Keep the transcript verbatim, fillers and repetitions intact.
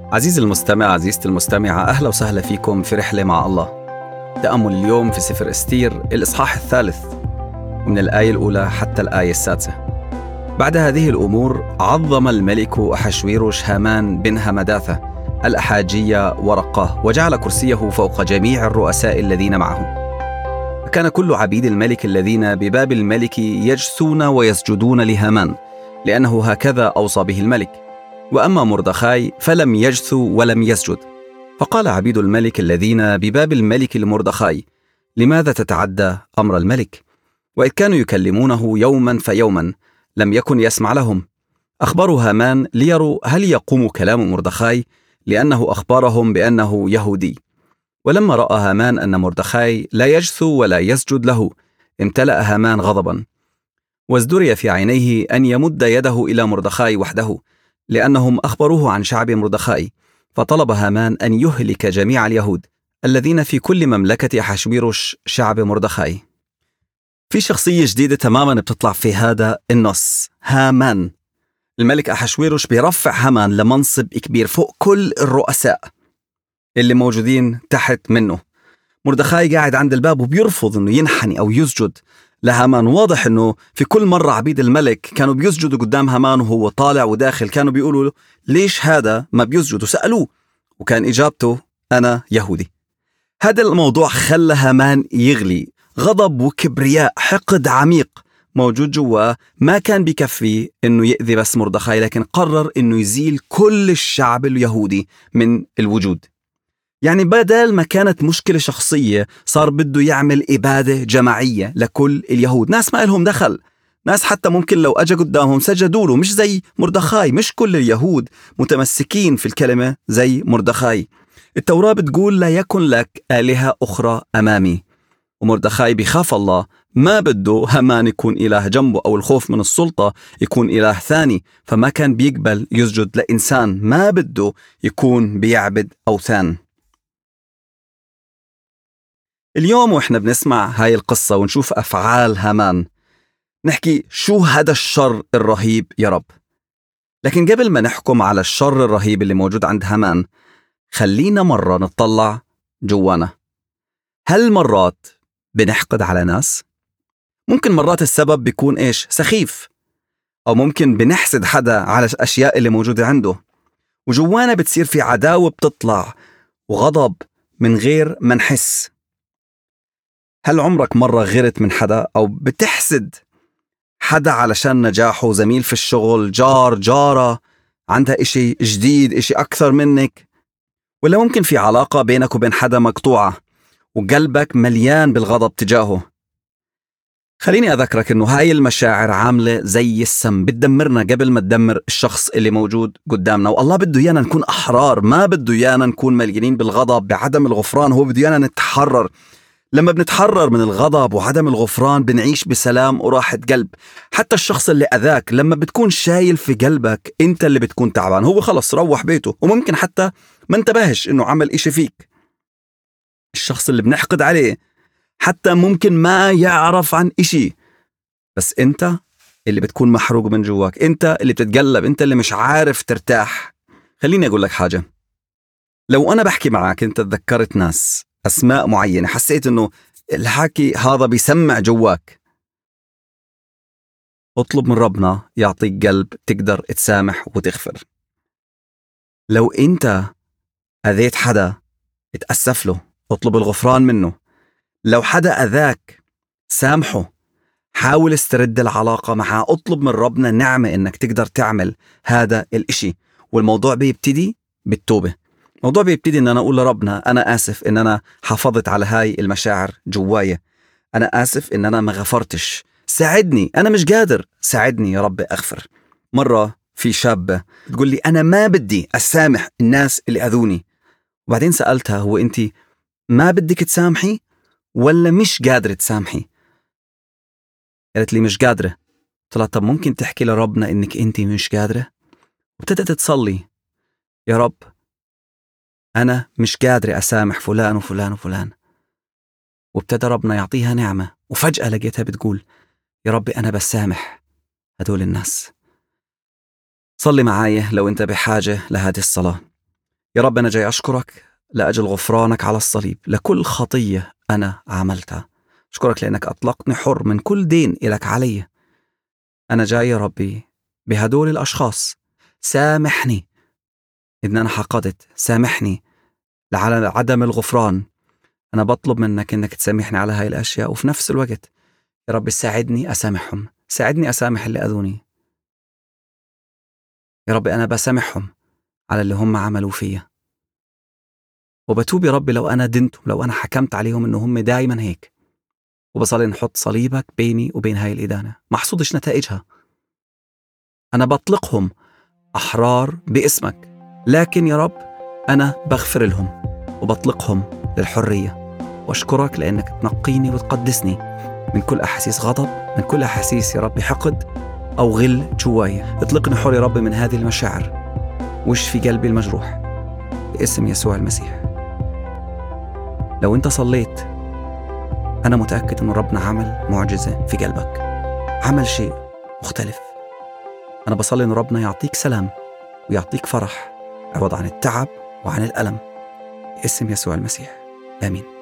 عزيزي المستمع، عزيزتي المستمعة، أهلا وسهلا فيكم في رحلة مع الله. تأمل اليوم في سفر استير الإصحاح الثالث من الآية الأولى حتى الآية السادسة. بعد هذه الأمور عظم الملك أحشويروش هامان بن همداثة الأحاجية ورقاه، وجعل كرسيه فوق جميع الرؤساء الذين معه. فكان كل عبيد الملك الذين بباب الملك يجثون ويسجدون لهامان، لأنه هكذا أوصى به الملك. وأما مردخاي فلم يجث ولم يسجد. فقال عبيد الملك الذين بباب الملك لمردخاي: لماذا تتعدى أمر الملك؟ وإذ كانوا يكلمونه يوما فيوما لم يكن يسمع لهم. أخبروا هامان ليروا هل يقوم كلام مردخاي، لأنه أخبرهم بأنه يهودي. ولما رأى هامان أن مردخاي لا يجث ولا يسجد له، امتلأ هامان غضبا، وازدري في عينيه أن يمد يده إلى مردخاي وحده، لأنهم أخبروه عن شعب مردخاي. فطلب هامان أن يهلك جميع اليهود الذين في كل مملكة أحشويروش شعب مردخاي. في شخصية جديدة تماما بتطلع في هذا النص، هامان. الملك أحشويروش بيرفع هامان لمنصب كبير فوق كل الرؤساء اللي موجودين تحت منه. مردخاي قاعد عند الباب وبيرفض أنه ينحني أو يسجد لهامان. واضح أنه في كل مرة عبيد الملك كانوا بيسجدوا قدام هامان وهو طالع وداخل، كانوا بيقولوا له: ليش هذا ما بيسجد؟ وسألوه وكان إجابته: أنا يهودي. هذا الموضوع خلى هامان يغلي، غضب وكبرياء، حقد عميق موجود جواه. ما كان بيكفي أنه يأذي بس مردخاي، لكن قرر أنه يزيل كل الشعب اليهودي من الوجود. يعني بدل ما كانت مشكلة شخصية، صار بده يعمل إبادة جماعية لكل اليهود، ناس ما لهم دخل، ناس حتى ممكن لو أجا قدامهم سجدوا له، مش زي مردخاي. مش كل اليهود متمسكين في الكلمة زي مردخاي. التوراة بتقول: لا يكن لك آلهة أخرى أمامي. ومردخاي بيخاف الله، ما بده هامان يكون إله جنبه، أو الخوف من السلطة يكون إله ثاني. فما كان بيقبل يسجد لإنسان، ما بده يكون بيعبد أوثان. اليوم وإحنا بنسمع هاي القصة ونشوف أفعال هامان، نحكي: شو هذا الشر الرهيب يا رب؟ لكن قبل ما نحكم على الشر الرهيب اللي موجود عند هامان، خلينا مرة نطلع جوانا. هل مرات بنحقد على ناس؟ ممكن مرات السبب بيكون إيش؟ سخيف. أو ممكن بنحسد حدا على الأشياء اللي موجودة عنده، وجوانا بتصير في عداوة بتطلع وغضب من غير ما نحس. هل عمرك مرة غيرت من حدا أو بتحسد حدا علشان نجاحه؟ زميل في الشغل، جار، جارة عندها إشي جديد، إشي أكثر منك. ولا ممكن في علاقة بينك وبين حدا مقطوعة وقلبك مليان بالغضب تجاهه. خليني أذكرك إنه هاي المشاعر عاملة زي السم، بتدمرنا قبل ما تدمر الشخص اللي موجود قدامنا. والله بده يانا نكون أحرار، ما بده يانا نكون مليانين بالغضب بعدم الغفران. هو بده يانا نتحرر. لما بنتحرر من الغضب وعدم الغفران بنعيش بسلام وراحة قلب. حتى الشخص اللي أذاك لما بتكون شايل في قلبك أنت اللي بتكون تعبان، هو خلص روح بيته وممكن حتى ما انتبهش إنه عمل إشي فيك. الشخص اللي بنحقد عليه حتى ممكن ما يعرف عن إشي، بس أنت اللي بتكون محروق من جواك، أنت اللي بتتقلب، أنت اللي مش عارف ترتاح. خليني أقول لك حاجة. لو أنا بحكي معك أنت تذكرت ناس، أسماء معينة، حسيت إنه الحكي هذا بيسمع جواك، اطلب من ربنا يعطيك قلب تقدر تسامح وتغفر. لو أنت أذيت حدا اتأسف له، اطلب الغفران منه. لو حدا أذاك سامحه، حاول استرد العلاقة معه، اطلب من ربنا نعمة إنك تقدر تعمل هذا الإشي. والموضوع بيبتدي بالتوبة. الموضوع بيبتدي إن أنا أقول لربنا: أنا آسف إن أنا حافظت على هاي المشاعر جوايا، أنا آسف إن أنا ما غفرتش، ساعدني، أنا مش قادر، ساعدني يا رب أغفر. مرة في شابة تقول لي: أنا ما بدي أسامح الناس اللي أذوني. وبعدين سألتها: هو أنت ما بدك تسامحي ولا مش قادرة تسامحي؟ قالت لي: مش قادرة. قلت لها: طب ممكن تحكي لربنا إنك أنت مش قادرة؟ وابتدت تصلي: يا رب أنا مش قادرة أسامح فلان وفلان وفلان. وابتدى ربنا يعطيها نعمة، وفجأة لقيتها بتقول: يا رب أنا بسامح هدول الناس. صلي معايا لو أنت بحاجة لهذه الصلاة. يا رب أنا جاي أشكرك لأجل غفرانك على الصليب لكل خطية أنا عملتها. أشكرك لأنك أطلقني حر من كل دين إلك علي. أنا جاي يا ربي بهدول الأشخاص، سامحني إن أنا حقدت، سامحني على عدم الغفران. أنا بطلب منك إنك تسامحني على هاي الأشياء، وفي نفس الوقت يا رب ساعدني أسامحهم، ساعدني أسامح اللي أذوني. يا رب أنا بسامحهم على اللي هم عملوا فيا، وبتوب يا رب لو أنا دنتهم، لو أنا حكمت عليهم إنه هم دايما هيك، وبصلي نحط صليبك بيني وبين هاي الإدانة ما حصدش نتائجها. أنا بطلقهم أحرار باسمك، لكن يا رب أنا بغفر لهم وبطلقهم للحرية. وأشكرك لأنك تنقيني وتقدسني من كل أحاسيس غضب، من كل أحاسيس يا رب حقد أو غل جواي. اطلقني حر يا رب من هذه المشاعر، واشفي قلبي المجروح باسم يسوع المسيح. لو أنت صليت، أنا متأكد أن ربنا عمل معجزة في قلبك، عمل شيء مختلف. أنا بصلي أن ربنا يعطيك سلام ويعطيك فرح عوض عن التعب وعن الألم باسم يسوع المسيح. آمين.